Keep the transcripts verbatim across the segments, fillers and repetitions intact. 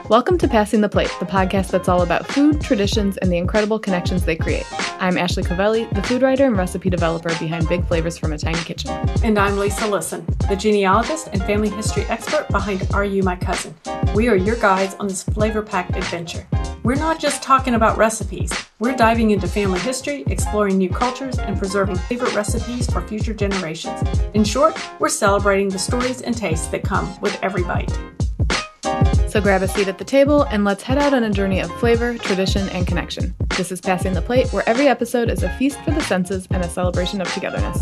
Welcome to Passing the Plate, the podcast that's all about food, traditions, and the incredible connections they create. I'm Ashley Covelli, the food writer and recipe developer behind Big Flavors from a Tiny Kitchen. And I'm Lisa Lisson, the genealogist and family history expert behind Are You My Cousin? We are your guides on this flavor-packed adventure. We're not just talking about recipes. We're diving into family history, exploring new cultures, and preserving favorite recipes for future generations. In short, we're celebrating the stories and tastes that come with every bite. So grab a seat at the table and let's head out on a journey of flavor, tradition, and connection. This is Passing the Plate, where every episode is a feast for the senses and a celebration of togetherness.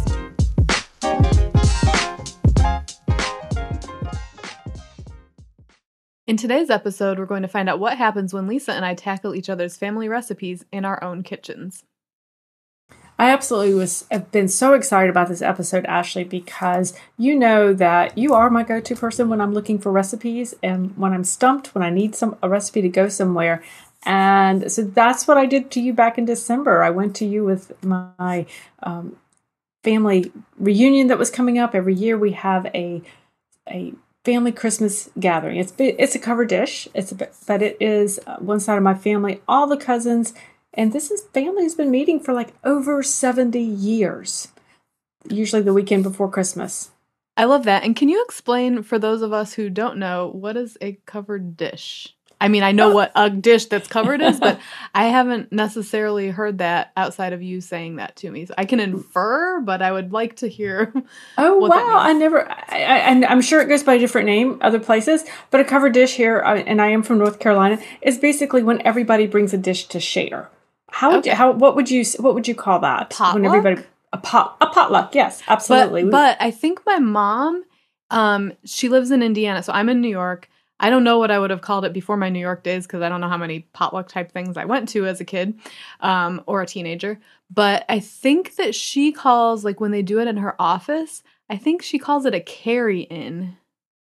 In today's episode, we're going to find out what happens when Lisa and I tackle each other's family recipes in our own kitchens. I absolutely was have been so excited about this episode, Ashley, because you know that you are my go-to person when I'm looking for recipes and when I'm stumped, when I need some a recipe to go somewhere. And so that's what I did to you back in December. I went to you with my um, family reunion that was coming up. Every year we have a a family Christmas gathering. It's it's a covered dish. It's a, but it is one side of my family, all the cousins. And this is family has been meeting for like over seventy years, usually the weekend before Christmas. I love that. And can you explain for those of us who don't know, what is a covered dish? I mean, I know oh. what a dish that's covered is, but I haven't necessarily heard that outside of you saying that to me. So I can infer, but I would like to hear. Oh, what wow. That means. I never, I, I, and I'm sure it goes by a different name other places, but a covered dish here, and I am from North Carolina, is basically when everybody brings a dish to share. How would okay. you, how what would you what would you call that? Potluck? When everybody a pot a potluck, yes, absolutely. But, but I think my mom, um, she lives in Indiana, so I'm in New York. I don't know what I would have called it before my New York days because I don't know how many potluck type things I went to as a kid, um, or a teenager. But I think that she calls, like when they do it in her office, I think she calls it a carry-in.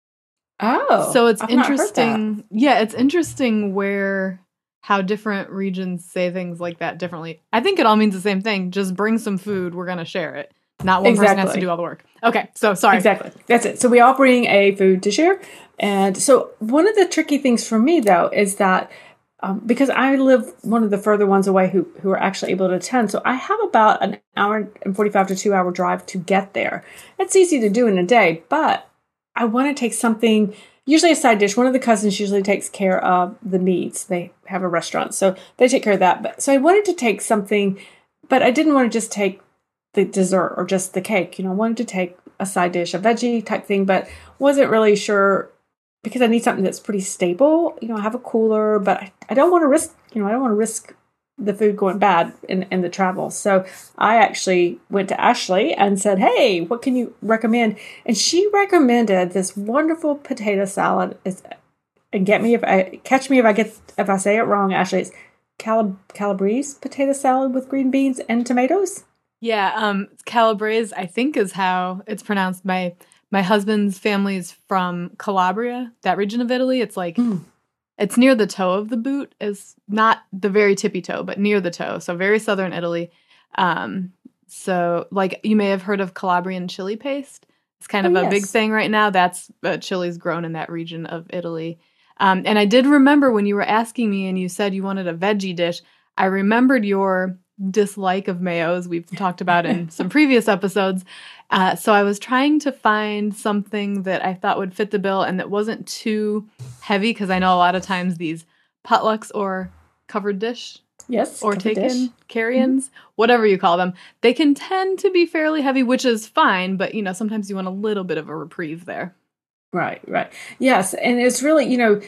Oh, so it's I've interesting. Yeah, it's interesting where. How different regions say things like that differently. I think it all means the same thing. Just bring some food. We're going to share it. Not one exactly. person has to do all the work. Okay, so sorry. Exactly. That's it. So we all bring a food to share. And so one of the tricky things for me, though, is that um, because I live one of the further ones away who, who are actually able to attend, so I have about an hour and forty-five to two hour drive to get there. It's easy to do in a day, but I want to take something... Usually a side dish. One of the cousins usually takes care of the meats. They have a restaurant, so they take care of that. But so I wanted to take something, but I didn't want to just take the dessert or just the cake. You know, I wanted to take a side dish, a veggie type thing, but wasn't really sure because I need something that's pretty stable. You know, I have a cooler, but I, I don't want to risk, you know, I don't want to risk the food going bad in, in the travel. So I actually went to Ashley and said, hey, what can you recommend? And she recommended this wonderful potato salad. It's, and get me if I catch me if I get if I say it wrong, Ashley. It's Calab- Calabrese potato salad with green beans and tomatoes. Yeah, um, Calabrese, I think, is how it's pronounced. My my husband's family's from Calabria, that region of Italy. It's like mm. It's near the toe of the boot, is not the very tippy toe, but near the toe. So very southern Italy. Um, so like you may have heard of Calabrian chili paste. It's kind of oh, a yes. big thing right now. That's uh, chili's grown in that region of Italy. Um, and I did remember when you were asking me and you said you wanted a veggie dish, I remembered your dislike of mayo, as we've talked about in some previous episodes. Uh, so I was trying to find something that I thought would fit the bill and that wasn't too heavy, because I know a lot of times these potlucks or covered dish, yes, or taken dish. carry-ins, mm-hmm. whatever you call them, they can tend to be fairly heavy, which is fine. But you know, sometimes you want a little bit of a reprieve there. Right, right, yes, and it's really you know.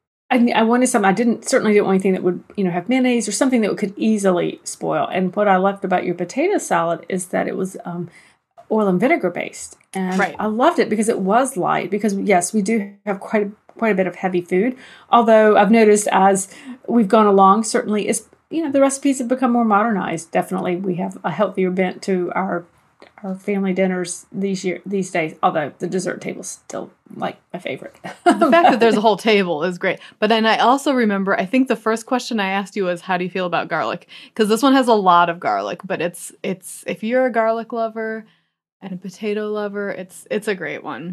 I, I wanted something. I didn't certainly didn't want anything that would, you know, have mayonnaise or something that could easily spoil. And what I loved about your potato salad is that it was um, oil and vinegar based, and right. I loved it because it was light. Because yes, we do have quite a, quite a bit of heavy food. Although I've noticed as we've gone along, certainly is you know the recipes have become more modernized. Definitely, we have a healthier bent to our our family dinners these year these days. Although the dessert table's still like my favorite. The fact that there's a whole table is great. But then I also remember, I think the first question I asked you was, how do you feel about garlic? Because this one has a lot of garlic, but it's it's if you're a garlic lover and a potato lover, it's it's a great one.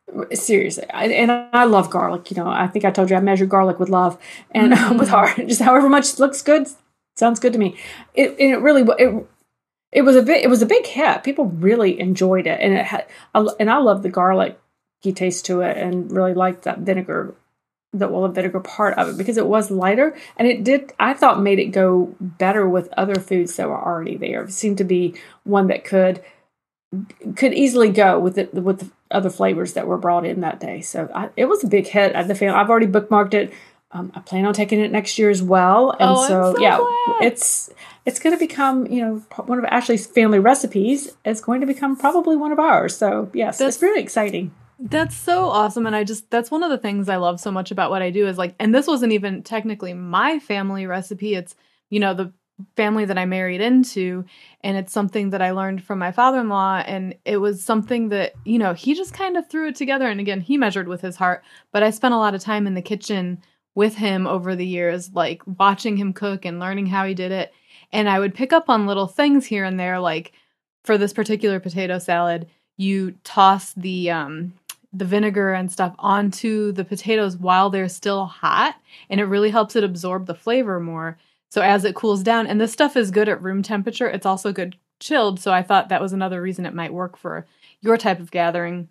Seriously, I, and I love garlic. You know, I think I told you I measure garlic with love and mm-hmm. with heart. Just however much looks good, sounds good to me. It and it really it it was a bit it was a big hit. People really enjoyed it, and it had and I love the garlicky taste to it, and really liked that vinegar, the olive vinegar part of it because it was lighter, and it did I thought made it go better with other foods that were already there. It seemed to be one that could. could easily go with it with the other flavors that were brought in that day. So I, it was a big hit at the family. I've already bookmarked it. Um, I plan on taking it next year as well. And oh, so, so yeah, glad. it's it's going to become, you know, one of Ashley's family recipes is going to become probably one of ours. So yes, that's, it's really exciting. That's so awesome. And I just, that's one of the things I love so much about what I do is like, and this wasn't even technically my family recipe. It's, you know, the family that I married into, and it's something that I learned from my father-in-law, and it was something that, you know, he just kind of threw it together, and again, he measured with his heart, but I spent a lot of time in the kitchen with him over the years, like watching him cook and learning how he did it, and I would pick up on little things here and there, like for this particular potato salad, you toss the um the vinegar and stuff onto the potatoes while they're still hot, and it really helps it absorb the flavor more. So as it cools down, and this stuff is good at room temperature, it's also good chilled. So I thought that was another reason it might work for your type of gathering.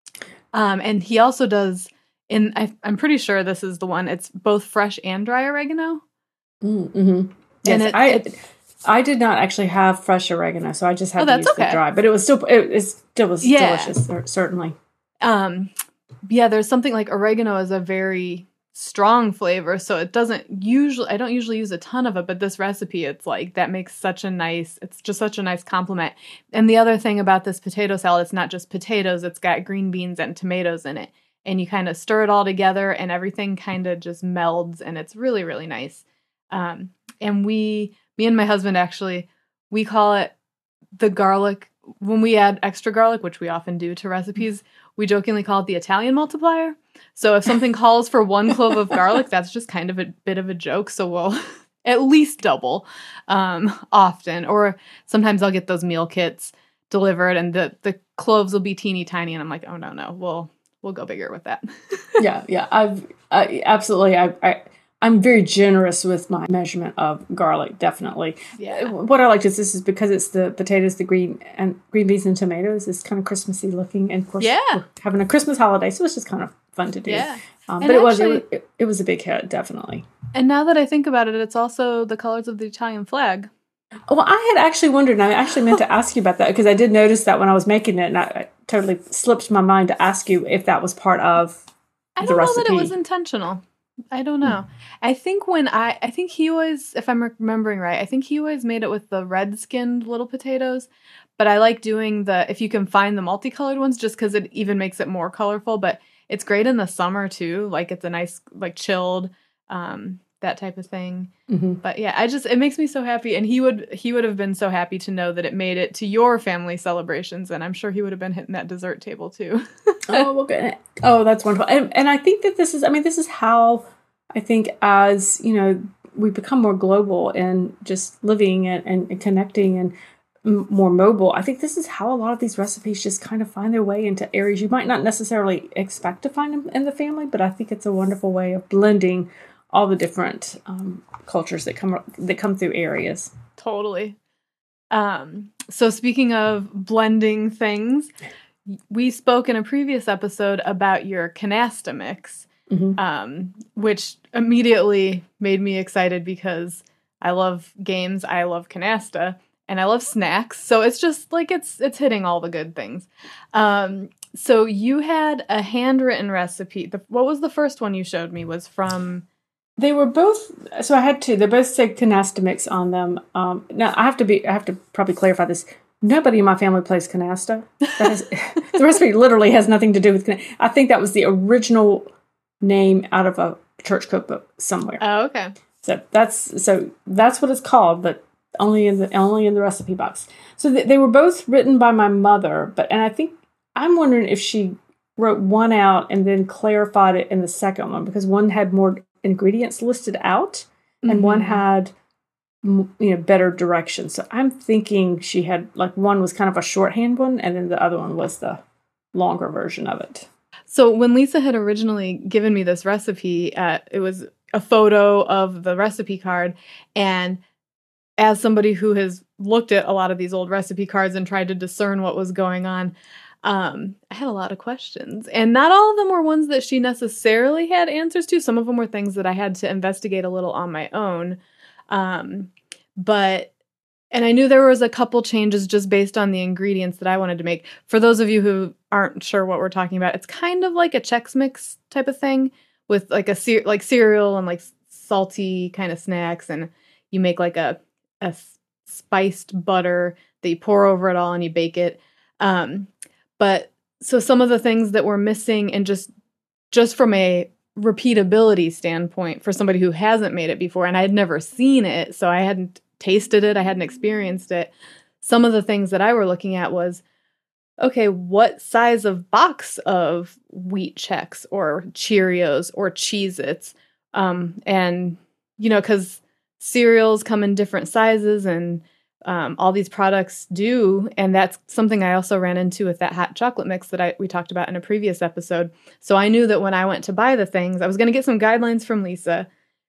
Um, and he also does, in I, I'm pretty sure this is the one, it's both fresh and dry oregano. Mm-hmm. Yes, and it, I it, I did not actually have fresh oregano, so I just had oh, to use okay. the dry. But it was still it, it still was yeah. delicious, certainly. Um, yeah, there's something like oregano is a very strong flavor, so it doesn't usually I don't usually use a ton of it, but this recipe, it's like that makes such a nice it's just such a nice complement. And the other thing about this potato salad, it's not just potatoes, it's got green beans and tomatoes in it, and you kind of stir it all together and everything kind of just melds, and it's really really nice. Um and we me and my husband actually we call it the garlic when we add extra garlic, which we often do to recipes, we jokingly call it the Italian multiplier. So if something calls for one clove of garlic, that's just kind of a bit of a joke. So we'll at least double um, often. Or sometimes I'll get those meal kits delivered and the, the cloves will be teeny tiny. And I'm like, oh, no, no, we'll we'll go bigger with that. yeah, yeah. I've I, absolutely. I, I, I'm very generous with my measurement of garlic, definitely. Yeah. What I like is this is because it's the potatoes, the green and green beans and tomatoes. It's kind of Christmassy looking, and of course, yeah. we're having a Christmas holiday, so it's just kind of fun to do. Yeah. Um, but it was, it was it was a big hit, definitely. And now that I think about it, it's also the colors of the Italian flag. Well, I had actually wondered, and I actually meant to ask you about that because I did notice that when I was making it, and I, I totally slipped my mind to ask you if that was part of I the recipe. I don't know that it was intentional. I don't know. Hmm. I think when I, I think he always, if I'm remembering right, I think he always made it with the red-skinned little potatoes. But I like doing the, if you can find the multicolored ones, just because it even makes it more colorful. But it's great in the summer too. Like it's a nice, like chilled, um, that type of thing. Mm-hmm. But yeah, I just, it makes me so happy. And he would, he would have been so happy to know that it made it to your family celebrations. And I'm sure he would have been hitting that dessert table too. oh, well, good. Oh, that's wonderful. And, and I think that this is, I mean, this is how I think as, you know, we become more global and just living and, and, and connecting and m- more mobile. I think this is how a lot of these recipes just kind of find their way into areas you might not necessarily expect to find them in the family, but I think it's a wonderful way of blending all the different um, cultures that come that come through areas. Totally. Um, so speaking of blending things, we spoke in a previous episode about your canasta mix, mm-hmm. um, which immediately made me excited because I love games, I love canasta, and I love snacks. So it's just like it's it's hitting all the good things. Um, so you had a handwritten recipe. The, what was the first one you showed me? Was from... They were both, so I had two. They both said canasta mix on them. Um, now I have to be, I have to probably clarify this. Nobody in my family plays canasta. That is, the recipe literally has nothing to do with canasta. I think that was the original name out of a church cookbook somewhere. Oh, okay. So that's so that's what it's called, but only in the only in the recipe box. So th- they were both written by my mother, but and I think I'm wondering if she wrote one out and then clarified it in the second one because one had more ingredients listed out and mm-hmm. one had you know better directions. So I'm thinking she had like one was kind of a shorthand one and then the other one was the longer version of it. So when Lisa had originally given me this recipe, uh, it was a photo of the recipe card. And as somebody who has looked at a lot of these old recipe cards and tried to discern what was going on, um, I had a lot of questions. And not all of them were ones that she necessarily had answers to. Some of them were things that I had to investigate a little on my own. Um, but, and I knew there was a couple changes just based on the ingredients that I wanted to make. For those of you who aren't sure what we're talking about, it's kind of like a Chex Mix type of thing with like a cer- like cereal and like salty kind of snacks. And you make like a, a spiced butter that you pour over it all and you bake it. Um, but so some of the things that were missing, and just, just from a repeatability standpoint for somebody who hasn't made it before, and I had never seen it, so I hadn't tasted it, I hadn't experienced it. Some of the things that I were looking at was, okay, what size of box of Wheat Chex or Cheerios or Cheez-Its? Um, and, you know, because cereals come in different sizes, and um, all these products do. And that's something I also ran into with that hot chocolate mix that I we talked about in a previous episode. So I knew that when I went to buy the things, I was going to get some guidelines from Lisa.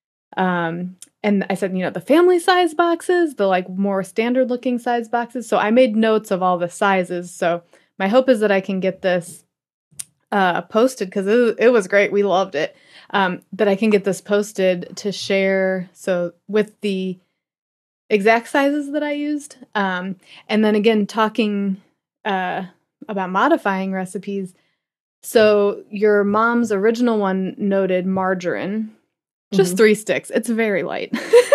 Um, and I said, you know, the family size boxes, the like more standard looking size boxes. So I made notes of all the sizes. So my hope is that I can get this uh, posted, because it, it was great. We loved it. Um, that I can get this posted to share. So with the exact sizes that I used. Um, and then again, talking uh, about modifying recipes. So your mom's original one noted margarine. Just mm-hmm. three sticks. It's very light.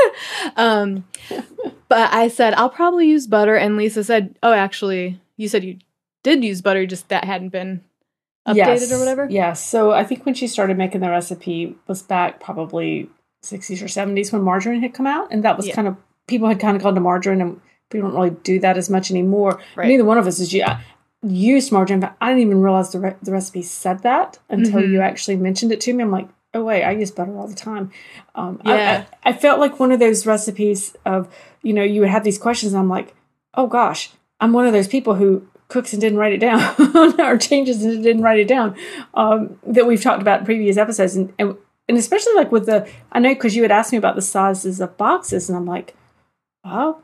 um, but I said, I'll probably use butter. And Lisa said, oh, actually, you said you did use butter, just that hadn't been updated yes. or whatever? Yes. So I think when she started making the recipe was back probably sixties or seventies when margarine had come out. And that was yeah. kind of, people had kind of gone to margarine, and people don't really do that as much anymore. Right. Neither one of us is uh, used margarine, but I didn't even realize the, re- the recipe said that until mm-hmm. you actually mentioned it to me. I'm like, oh, wait, I use butter all the time. Um, yeah. I, I, I felt like one of those recipes of, you know, you would have these questions, and I'm like, oh, gosh, I'm one of those people who cooks and didn't write it down, or changes and didn't write it down, um, that we've talked about in previous episodes. And, and, and especially like with the, I know because you had asked me about the sizes of boxes, and I'm like, well,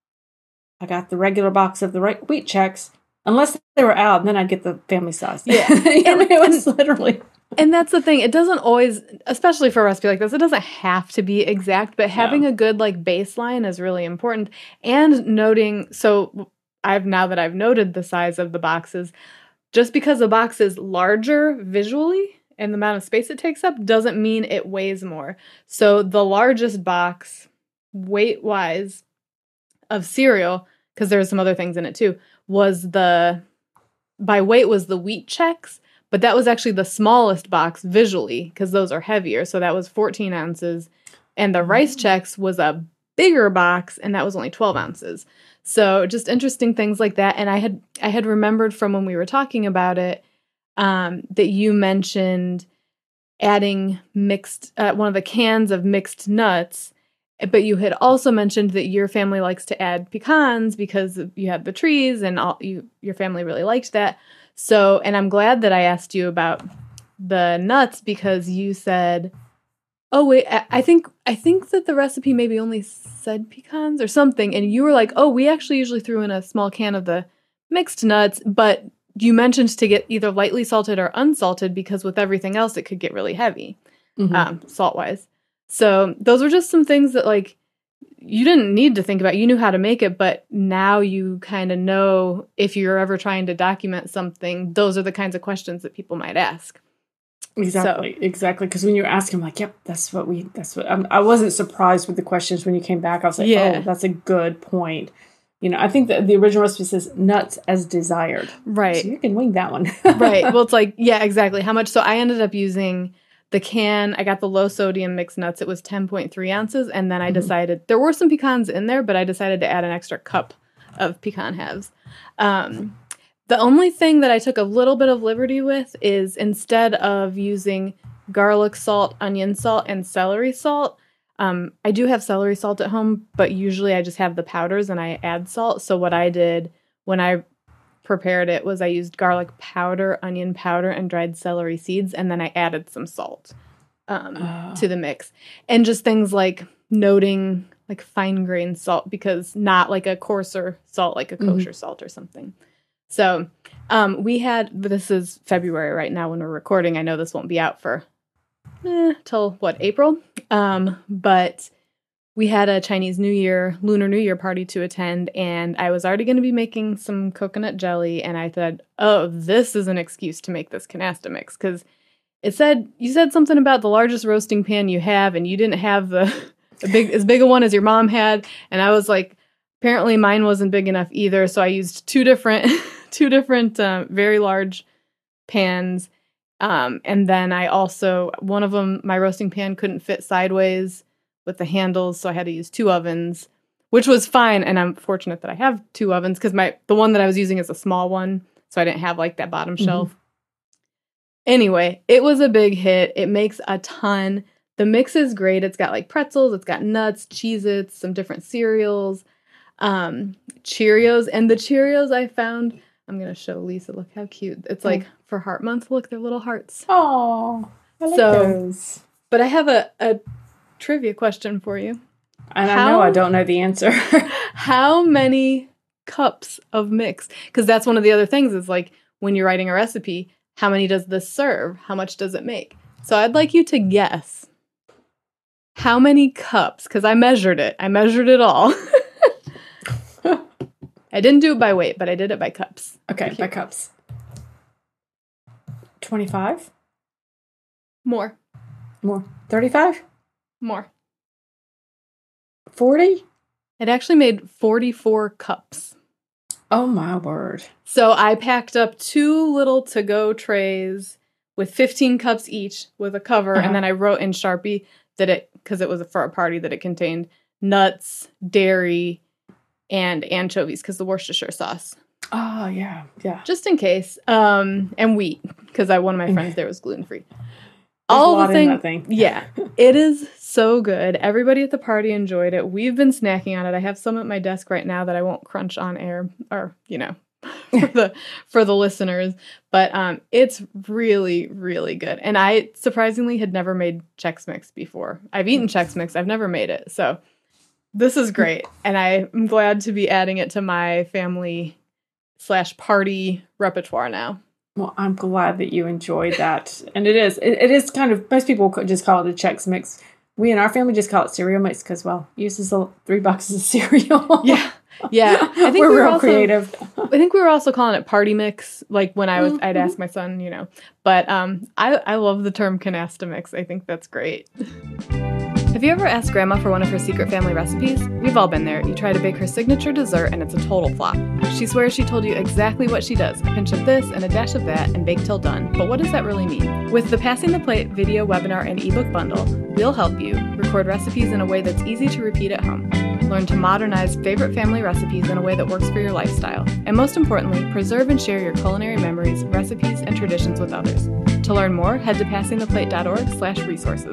I got the regular box of the right Wheat Chex, unless they were out, and then I'd get the family size. Yeah. I mean, it was literally... And that's the thing. It doesn't always, especially for a recipe like this, it doesn't have to be exact, but having no. a good like baseline is really important. And noting, so I've now that I've noted the size of the boxes, just because a box is larger visually and the amount of space it takes up doesn't mean it weighs more. So the largest box weight-wise of cereal, because there were some other things in it too, was the, by weight was the Wheat Chex. But that was actually the smallest box visually, because those are heavier. So that was fourteen ounces. And the Rice Chex was a bigger box, and that was only twelve ounces. So just interesting things like that. And I had I had remembered from when we were talking about it um, that you mentioned adding mixed, uh, one of the cans of mixed nuts. But you had also mentioned that your family likes to add pecans because you have the trees, and all, you your family really liked that. So, and I'm glad that I asked you about the nuts, because you said, oh, wait, I think I think that the recipe maybe only said pecans or something. And you were like, oh, we actually usually threw in a small can of the mixed nuts. But you mentioned to get either lightly salted or unsalted, because with everything else, it could get really heavy, mm-hmm. um, salt-wise. So those were just some things that, like, you didn't need to think about. You knew how to make it, but now you kind of know if you're ever trying to document something, those are the kinds of questions that people might ask. Exactly, so. exactly. Because when you were asking, I'm like, yep, that's what we, that's what, I'm, I wasn't surprised with the questions when you came back. I was like, yeah. oh, that's a good point. You know, I think that the original recipe says nuts as desired. Right. So you can wing that one. Right. Well, it's like, yeah, exactly. How much? So I ended up using the can, I got the low sodium mixed nuts. It was ten point three ounces. And then I mm-hmm. decided, there were some pecans in there, but I decided to add an extra cup of pecan halves. Um, the only thing that I took a little bit of liberty with is, instead of using garlic salt, onion salt, and celery salt, um, I do have celery salt at home, but usually I just have the powders and I add salt. So what I did when I prepared it was I used garlic powder, onion powder, and dried celery seeds, and then I added some salt um, oh. to the mix. And just things like noting like fine grained salt, because not like a coarser salt, like a kosher mm-hmm. salt or something. So um, we had, this is February right now when we're recording. I know this won't be out for eh, till what, April? Um, but we had a Chinese New Year, Lunar New Year party to attend, and I was already going to be making some coconut jelly, and I said, oh, this is an excuse to make this canasta mix, because it said, you said something about the largest roasting pan you have, and you didn't have the, the big as big a one as your mom had, and I was like, apparently mine wasn't big enough either, so I used two different, two different uh, very large pans, um, and then I also, one of them, my roasting pan couldn't fit sideways with the handles, so I had to use two ovens, which was fine, and I'm fortunate that I have two ovens, because my the one that I was using is a small one, so I didn't have like that bottom shelf. Mm-hmm. Anyway, it was a big hit. It makes a ton. The mix is great. It's got like pretzels, it's got nuts, Cheez-Its, some different cereals, um, Cheerios, and the Cheerios I found, I'm going to show Lisa, look how cute. It's like mm. for Heart Month, look, they're little hearts. Oh, I like so, those. But I have a, a trivia question for you. And how, I know I don't know the answer. How many cups of mix? Because that's one of the other things is like when you're writing a recipe, how many does this serve? How much does it make? So I'd like you to guess how many cups, because I measured it. I measured it all. I didn't do it by weight, but I did it by cups. Okay, by cups. twenty-five? More. More. thirty-five? More. forty? It actually made forty-four cups. Oh, my word. So I packed up two little to-go trays with fifteen cups each with a cover, uh-huh. and then I wrote in Sharpie that it, because it was for a party, that it contained nuts, dairy, and anchovies, because the Worcestershire sauce. Oh, yeah, yeah. Just in case. Um, and wheat, because I one of my friends there was gluten-free. All the thing, thing. Yeah, it is so good. Everybody at the party enjoyed it. We've been snacking on it. I have some at my desk right now that I won't crunch on air, or you know, for the for the listeners. But um, it's really, really good. And I surprisingly had never made Chex Mix before. I've eaten Chex Mix. I've never made it. So this is great, and I'm glad to be adding it to my family slash party repertoire now. Well, I'm glad that you enjoyed that. And it is. It, it is kind of, most people just call it a Chex Mix. We in our family just call it cereal mix because, well, it uses three boxes of cereal. Yeah. Yeah. I think We're we were real also, creative. I think we were also calling it party mix, like when I was, mm-hmm. I'd ask my son, you know. But um, I, I love the term canasta mix. I think that's great. Have you ever asked Grandma for one of her secret family recipes? We've all been there. You try to bake her signature dessert and it's a total flop. She swears she told you exactly what she does. A pinch of this and a dash of that and bake till done. But what does that really mean? With the Passing the Plate video, webinar, and ebook bundle, we'll help you record recipes in a way that's easy to repeat at home. Learn to modernize favorite family recipes in a way that works for your lifestyle. And most importantly, preserve and share your culinary memories, recipes, and traditions with others. To learn more, head to passingtheplate.org slash resources.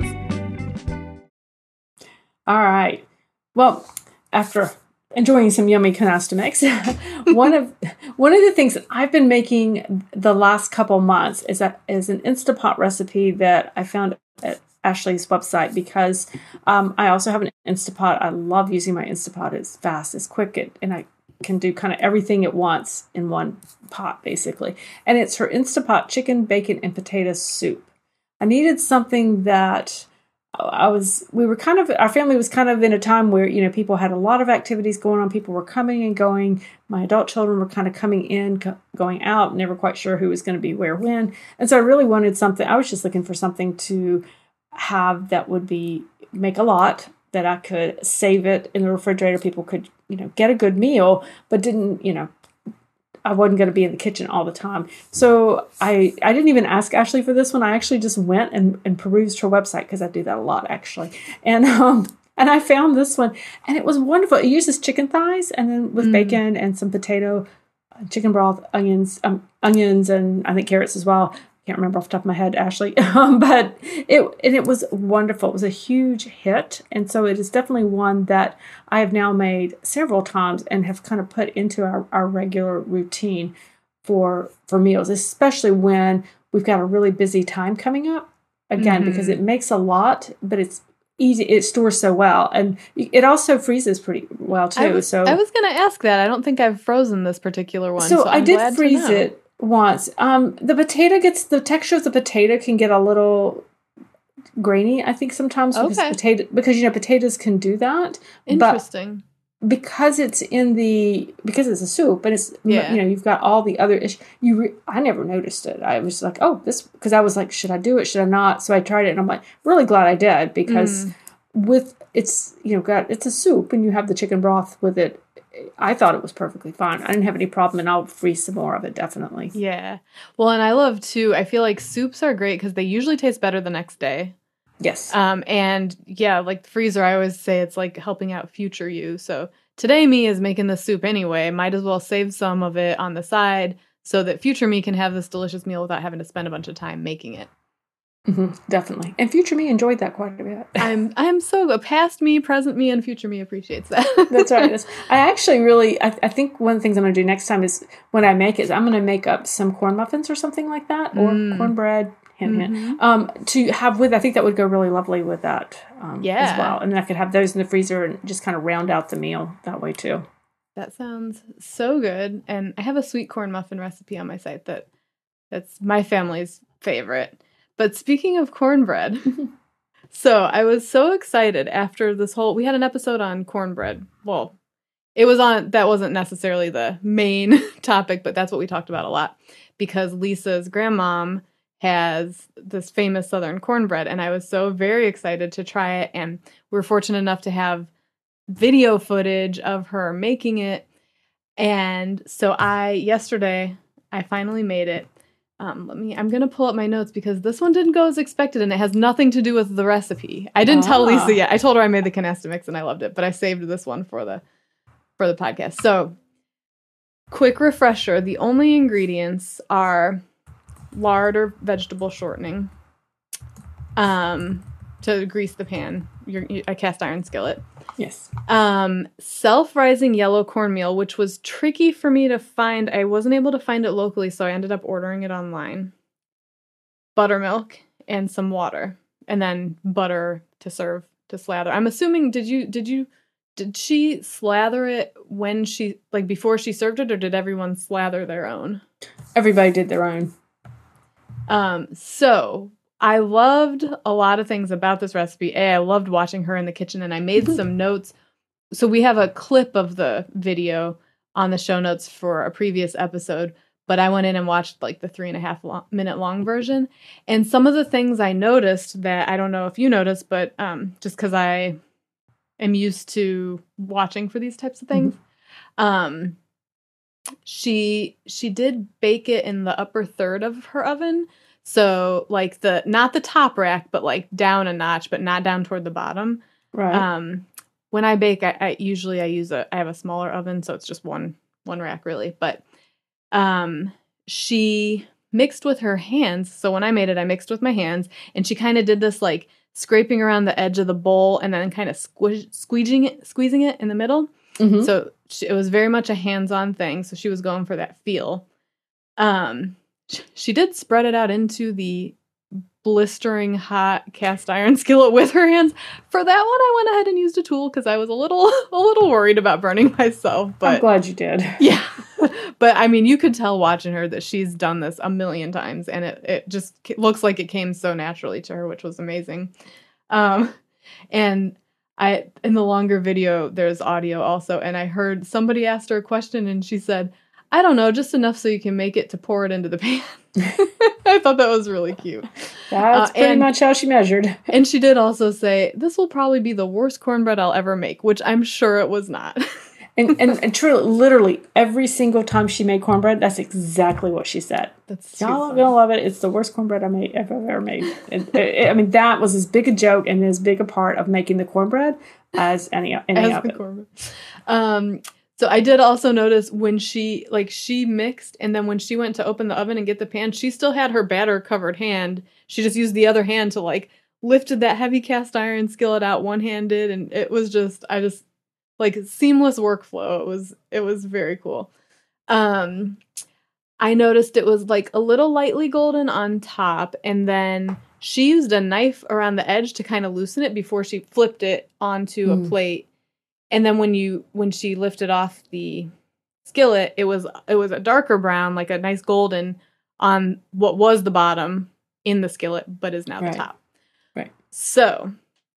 All right. Well, after enjoying some yummy canasta mix, one of one of the things that I've been making the last couple months is that is an Instapot recipe that I found at Ashley's website, because um, I also have an Instapot. I love using my Instapot. It's fast, it's quick, it, and I can do kind of everything at once in one pot, basically. And it's her Instapot chicken, bacon, and potato soup. I needed something that I was, we were kind of, our family was kind of in a time where, you know, people had a lot of activities going on. People were coming and going. My adult children were kind of coming in, co- going out, never quite sure who was going to be where, when. And so I really wanted something, I was just looking for something to have that would be, make a lot, that I could save it in the refrigerator. People could, you know, get a good meal, but didn't, you know, I wasn't going to be in the kitchen all the time. So I, I didn't even ask Ashley for this one. I actually just went and, and perused her website, because I do that a lot, actually. And um, and I found this one, and it was wonderful. It uses chicken thighs, and then with mm. bacon and some potato, chicken broth, onions, um, onions, and I think carrots as well. Can't remember off the top of my head, Ashley. Um, but it and it was wonderful. It was a huge hit. And so it is definitely one that I have now made several times and have kind of put into our, our regular routine. for for meals, especially when we've got a really busy time coming up. Again, mm-hmm. because it makes a lot, but it's easy. It stores so well, and it also freezes pretty well too. I was, so I was going to ask that. I don't think I've frozen this particular one. So, so I I'm did glad freeze it once. Um, the potato gets the texture of the potato can get a little grainy. I think sometimes because okay. potato because you know potatoes can do that. Interesting. But because it's in the because it's a soup and it's yeah. you know you've got all the other issues. You re, I never noticed it. I was like, oh, this because I was like, should I do it? Should I not? So I tried it, and I'm like, really glad I did because mm. with it's you know got it's a soup and you have the chicken broth with it. I thought it was perfectly fine. I didn't have any problem, and I'll freeze some more of it definitely. Yeah. Well, and I love too. I feel like soups are great because they usually taste better the next day. Yes. Um, and yeah, like the freezer, I always say it's like helping out future you. So today me is making the soup anyway. Might as well save some of it on the side so that future me can have this delicious meal without having to spend a bunch of time making it. Mm-hmm, definitely. And future me enjoyed that quite a bit. I'm I'm so good. Past me, present me, and future me appreciates that. That's right. That's, I actually really, I, I think one of the things I'm going to do next time is when I make it, is I'm going to make up some corn muffins or something like that, or mm. cornbread. Hint, hint. Mm-hmm. Um, to have with, I think that would go really lovely with that um, yeah. as well. And then I could have those in the freezer and just kind of round out the meal that way too. That sounds so good. And I have a sweet corn muffin recipe on my site that that's my family's favorite. But speaking of cornbread, so I was so excited after this whole, we had an episode on cornbread. Well, it was on, that wasn't necessarily the main topic, but that's what we talked about a lot because Lisa's grandmom has this famous Southern cornbread, and I was so very excited to try it, and we were fortunate enough to have video footage of her making it, and so I, yesterday, I finally made it. Um, let me, I'm going to pull up my notes because this one didn't go as expected, and it has nothing to do with the recipe. I didn't ah. tell Lisa yet. I told her I made the canasta mix, and I loved it, but I saved this one for the, for the podcast. So, quick refresher, the only ingredients are lard or vegetable shortening um, to grease the pan, your a cast iron skillet. Yes. Um, self-rising yellow cornmeal, which was tricky for me to find. I wasn't able to find it locally, so I ended up ordering it online. Buttermilk and some water, and then butter to serve to slather. I'm assuming did you did you did she slather it when she like before she served it, or did everyone slather their own? Everybody did their own. Um, so I loved a lot of things about this recipe. A, I loved watching her in the kitchen, and I made some notes. So we have a clip of the video on the show notes for a previous episode, but I went in and watched like the three and a half long, minute long version. And some of the things I noticed that I don't know if you noticed, but um, just because I am used to watching for these types of things, mm-hmm. um, She she did bake it in the upper third of her oven. So like the not the top rack, but like down a notch, but not down toward the bottom. Right. Um when I bake, I, I usually I use a I have a smaller oven, so it's just one one rack really. But um she mixed with her hands. So when I made it, I mixed with my hands, and she kind of did this like scraping around the edge of the bowl and then kind of squish, squeezing it squeezing it in the middle. Mm-hmm. So she, it was very much a hands-on thing. So she was going for that feel. Um, she, she did spread it out into the blistering hot cast iron skillet with her hands. For that one, I went ahead and used a tool because I was a little a little worried about burning myself. But I'm glad you did. Yeah. But I mean, you could tell watching her that she's done this a million times, and it, it just looks like it came so naturally to her, which was amazing. Um, and I, in the longer video, there's audio also, and I heard somebody asked her a question, and she said, I don't know, just enough so you can make it to pour it into the pan. I thought that was really cute. That's uh, pretty and, much how she measured. And she did also say, this will probably be the worst cornbread I'll ever make, which I'm sure it was not. and, and and truly, literally, every single time she made cornbread, that's exactly what she said. That's Y'all are going to love it. It's the worst cornbread I made, I've ever made. And, it, I mean, that was as big a joke and as big a part of making the cornbread as any, any as of the it. Cornbread. Um, so I did also notice when she, like, she mixed, and then when she went to open the oven and get the pan, she still had her batter-covered hand. She just used the other hand to, like, lifted that heavy cast iron skillet out one-handed, and it was just, I just, like, seamless workflow. It was, it was very cool. Um, I noticed it was like a little lightly golden on top, and then she used a knife around the edge to kind of loosen it before she flipped it onto mm. a plate. And then when you when she lifted off the skillet, it was it was a darker brown, like a nice golden on what was the bottom in the skillet, but is now right. the top. Right. So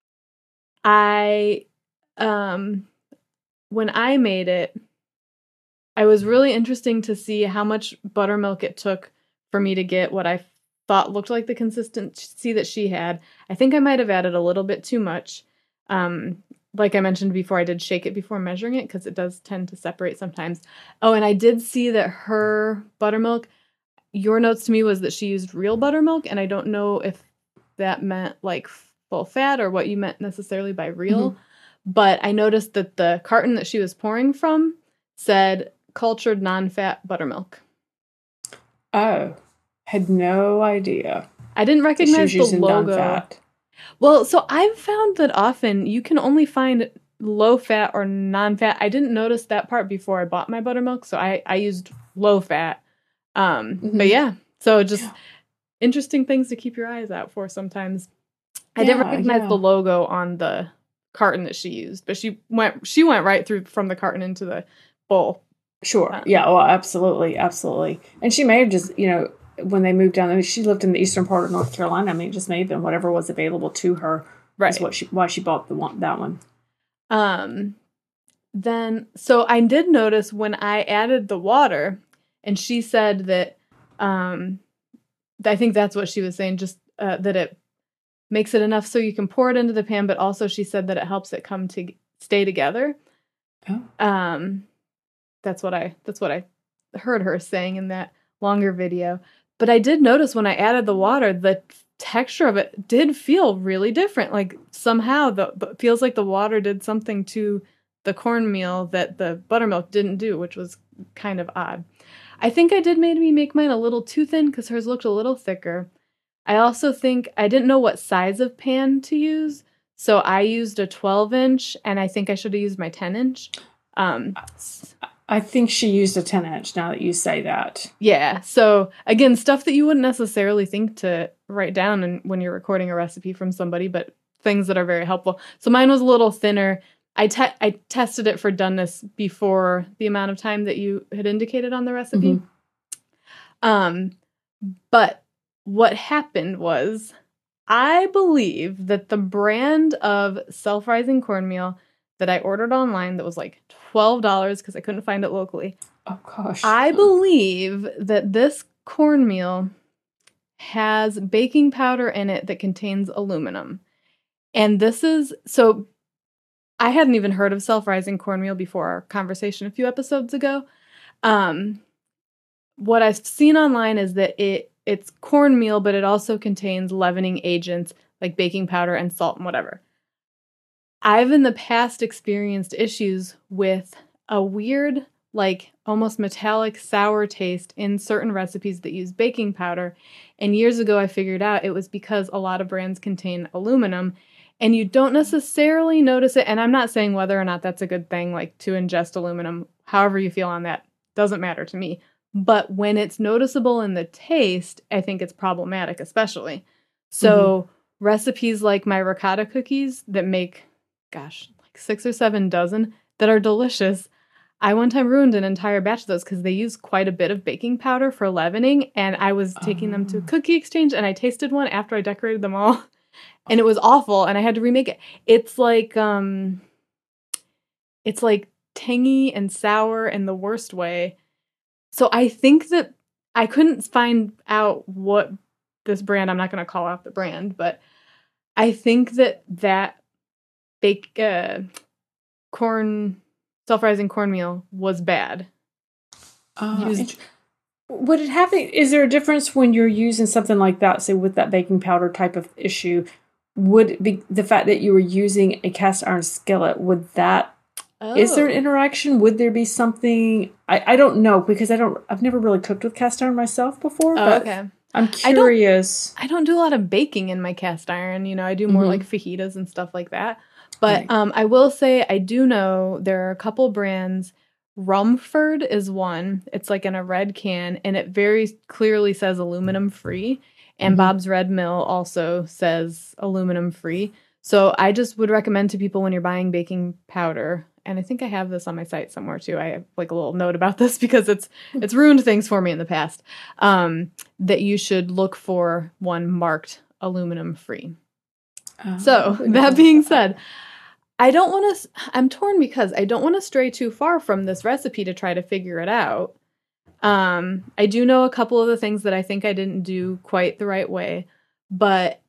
I um when I made it, I was really interesting to see how much buttermilk it took for me to get what I thought looked like the consistency that she had. I think I might have added a little bit too much. Um, like I mentioned before, I did shake it before measuring it because it does tend to separate sometimes. Oh, and I did see that her buttermilk, your notes to me was that she used real buttermilk, and I don't know if that meant like full fat or what you meant necessarily by real. Mm-hmm. But I noticed that the carton that she was pouring from said cultured non-fat buttermilk. Oh, had no idea. I didn't recognize the logo. Non-fat. Well, so I've found that often you can only find low-fat or non-fat. I didn't notice that part before I bought my buttermilk, so I, I used low-fat. Um, mm-hmm. But yeah, so just yeah. interesting things to keep your eyes out for sometimes. I yeah, didn't recognize yeah. the logo on the carton that she used, but she went she went right through from the carton into the bowl. Sure. Um, yeah. Well, absolutely. Absolutely. And she may have just, you know, when they moved down, I mean, she lived in the eastern part of North Carolina. I mean, it just may have been whatever was available to her. Right. Is what she, why she bought the one, that one. Um, then, so I did notice when I added the water, and she said that, um, I think that's what she was saying, just uh, that it makes it enough so you can pour it into the pan, but also she said that it helps it come to stay together. Oh. Um, that's what I that's what I heard her saying in that longer video. But I did notice when I added the water, the texture of it did feel really different. Like somehow the it feels like the water did something to the cornmeal that the buttermilk didn't do, which was kind of odd. I think I did maybe make mine a little too thin because hers looked a little thicker. I also think I didn't know what size of pan to use, so I used a twelve inch, and I think I should have used my ten inch. Um, I think she used a ten inch, now that you say that. Yeah, so again, stuff that you wouldn't necessarily think to write down and when you're recording a recipe from somebody, but things that are very helpful. So mine was a little thinner. I, te- I tested it for doneness before the amount of time that you had indicated on the recipe. Mm-hmm. Um, but what happened was, I believe that the brand of self-rising cornmeal that I ordered online that was like twelve dollars because I couldn't find it locally. Oh, gosh. I believe that this cornmeal has baking powder in it that contains aluminum. And this is, so I hadn't even heard of self-rising cornmeal before our conversation a few episodes ago. Um, what I've seen online is that it it's cornmeal, but it also contains leavening agents like baking powder and salt and whatever. I've in the past experienced issues with a weird, like almost metallic sour taste in certain recipes that use baking powder. And years ago, I figured out it was because a lot of brands contain aluminum, and you don't necessarily notice it. And I'm not saying whether or not that's a good thing, like to ingest aluminum, however you feel on that, doesn't matter to me. But when it's noticeable in the taste, I think it's problematic, especially. So mm-hmm. recipes like my ricotta cookies that make, gosh, like six or seven dozen that are delicious. I one time ruined an entire batch of those because they use quite a bit of baking powder for leavening. And I was taking oh. them to Cookie Exchange, and I tasted one after I decorated them all. And it was awful, and I had to remake it. It's like, um, it's like tangy and sour in the worst way. So I think that I couldn't find out what this brand, I'm not going to call out the brand, but I think that that bake, uh, corn, self-rising cornmeal was bad. Uh, Used- would it have, is there a difference when you're using something like that, say with that baking powder type of issue? Would it be the fact that you were using a cast iron skillet, would that, oh. is there an interaction? Would there be something? I, I don't know, because I don't, I've never really cooked with cast iron myself before, oh, but okay. I'm curious. I don't, I don't do a lot of baking in my cast iron. You know, I do more mm-hmm. like fajitas and stuff like that. But right. um, I will say I do know there are a couple brands. Rumford is one. It's like in a red can, and it very clearly says aluminum free. And mm-hmm. Bob's Red Mill also says aluminum free. So I just would recommend to people when you're buying baking powder, and I think I have this on my site somewhere too. I have like a little note about this because it's it's ruined things for me in the past. Um, that you should look for one marked aluminum free. Oh, so that being said, I don't want to, I'm torn because I don't want to stray too far from this recipe to try to figure it out. Um, I do know a couple of the things that I think I didn't do quite the right way, but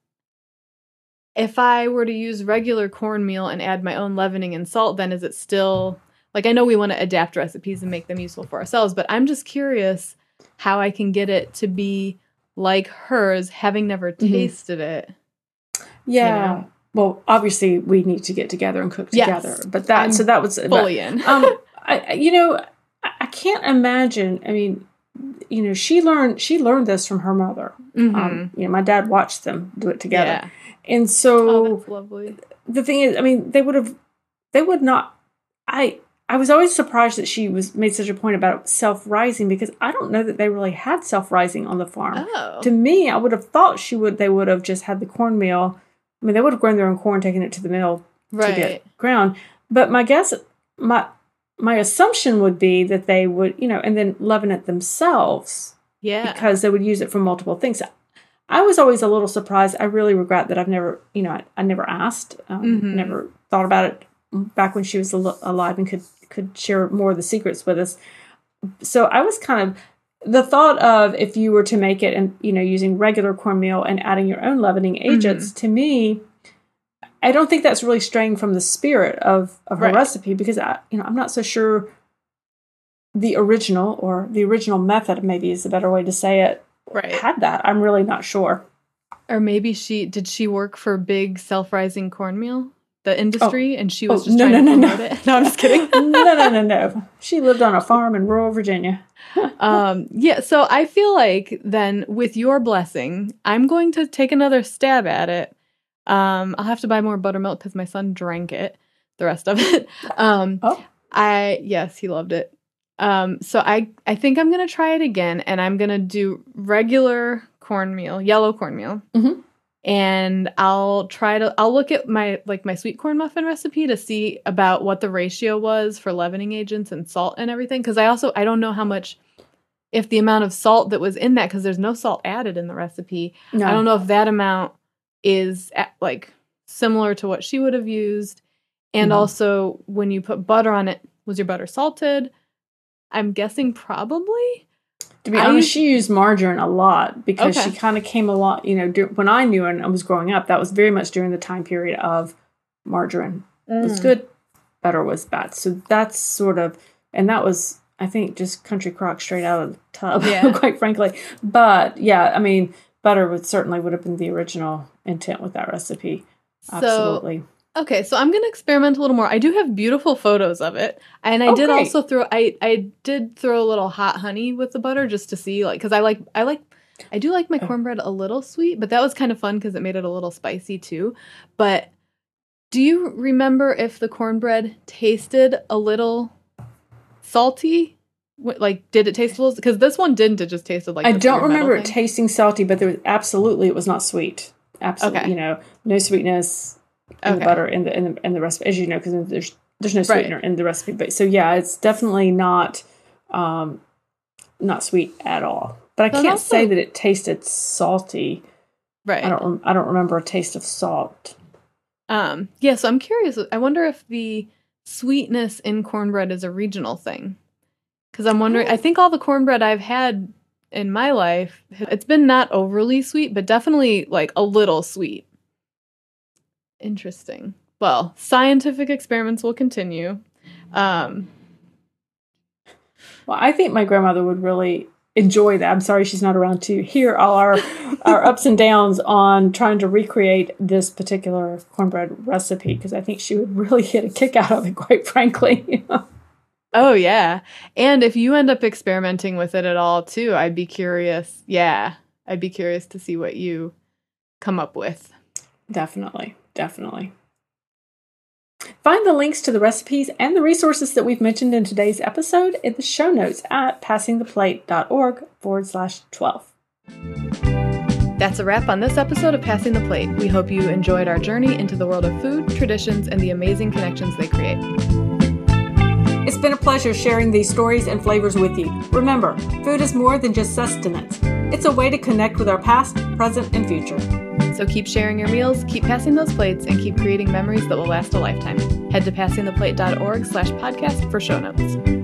if I were to use regular cornmeal and add my own leavening and salt, then is it still, like, I know we want to adapt recipes and make them useful for ourselves, but I'm just curious how I can get it to be like hers, having never mm-hmm. tasted it. Yeah. You know? Well, obviously we need to get together and cook together, yes, but that, I'm so that was fully but, in. um, I, you know, I, I can't imagine. I mean, you know, she learned, she learned this from her mother. Mm-hmm. Um, you know, my dad watched them do it together. Yeah. And so oh, that's lovely. The thing is, I mean, they would have, they would not, I, I was always surprised that she was made such a point about self-rising because I don't know that they really had self-rising on the farm. Oh. To me, I would have thought she would, they would have just had the cornmeal. I mean, they would have grown their own corn, taken it to the mill right. to get ground. But my guess, my my assumption would be that they would, you know, and then leaven it themselves. Yeah. Because they would use it for multiple things. I was always a little surprised. I really regret that I've never, you know, I, I never asked, um, mm-hmm. never thought about it back when she was al- alive and could, could share more of the secrets with us. So I was kind of, the thought of if you were to make it and, you know, using regular cornmeal and adding your own leavening agents, mm-hmm. to me, I don't think that's really straying from the spirit of, of right. her recipe because, I, you know, I'm not so sure the original or the original method, maybe is the better way to say it, right. had that. I'm really not sure. Or maybe she, did she work for big self-rising cornmeal? The industry, oh. and she was oh, just no, trying no, to no, promote no. it. No, I'm just kidding. no, no, no, no. She lived on a farm in rural Virginia. um, yeah, so I feel like then with your blessing, I'm going to take another stab at it. Um, I'll have to buy more buttermilk because my son drank it, the rest of it. Um, oh. I, yes, he loved it. Um, so I, I think I'm going to try it again, and I'm going to do regular cornmeal, yellow cornmeal. Mm-hmm. And I'll try to, I'll look at my, like my sweet corn muffin recipe to see about what the ratio was for leavening agents and salt and everything. Cause I also, I don't know how much, if the amount of salt that was in that, cause there's no salt added in the recipe. No. I don't know if that amount is at, like similar to what she would have used. And mm-hmm. also when you put butter on it, was your butter salted? I'm guessing probably. To be honest, used, she used margarine a lot because okay. she kind of came along, you know, when I knew her and I was growing up, that was very much during the time period of margarine. Mm. It was good, butter was bad. So that's sort of, and that was, I think, just country crock straight out of the tub, yeah. quite frankly. But yeah, I mean, butter would certainly would have been the original intent with that recipe. Absolutely. So, okay, so I'm going to experiment a little more. I do have beautiful photos of it. And I oh, did great. also throw I I did throw a little hot honey with the butter just to see, like, cuz I like I like I do like my cornbread a little sweet, but that was kind of fun cuz it made it a little spicy too. But do you remember if the cornbread tasted a little salty? Like, did it taste a little? Because this one didn't. It just tasted like I don't remember it tasting salty, but there was absolutely it was not sweet. Absolutely, okay. You know, no sweetness. And okay. the butter in the in the in the recipe, as you know, because there's there's no sweetener right. in the recipe. But so yeah, it's definitely not um, not sweet at all. But I so can't say that it tasted salty. Right. I don't I don't remember a taste of salt. Um. Yeah. So I'm curious. I wonder if the sweetness in cornbread is a regional thing. Because I'm wondering. Oh. I think all the cornbread I've had in my life, it's been not overly sweet, but definitely like a little sweet. Interesting. Well, scientific experiments will continue. Um, well, I think my grandmother would really enjoy that. I'm sorry she's not around to hear all our, our ups and downs on trying to recreate this particular cornbread recipe, because I think she would really get a kick out of it, quite frankly. Oh, yeah. And if you end up experimenting with it at all, too, I'd be curious. Yeah, I'd be curious to see what you come up with. Definitely. Definitely. Find the links to the recipes and the resources that we've mentioned in today's episode in the show notes at passingtheplate.org forward slash 12. That's a wrap on this episode of Passing the Plate. We hope you enjoyed our journey into the world of food, traditions, and the amazing connections they create. It's been a pleasure sharing these stories and flavors with you. Remember, food is more than just sustenance. It's a way to connect with our past, present, and future. So keep sharing your meals, keep passing those plates, and keep creating memories that will last a lifetime. Head to passingtheplate.org slash podcast for show notes.